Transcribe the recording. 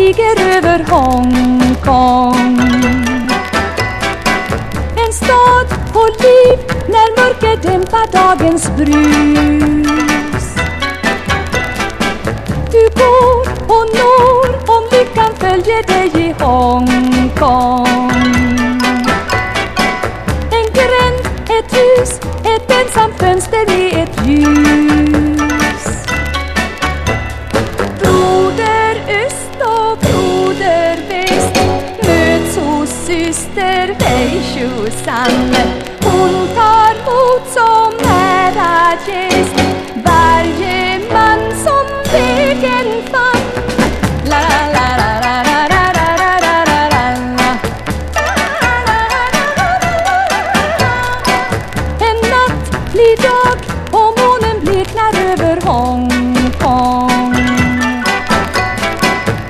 stiger över Hongkong. En stad på liv när mörker dämpar dagens brus. Du går och når om lyckan följer dig i Hongkong. En gränd, ett hus, ett ensamt fönster med ett ljus. Broder öst och broder väst möts hos syster Wei Shusan. Hon tar mot som nära gäst varje man som vägen fann. La la la la la la la la la la. En natt blir dag och månen bleknar över Hongkong.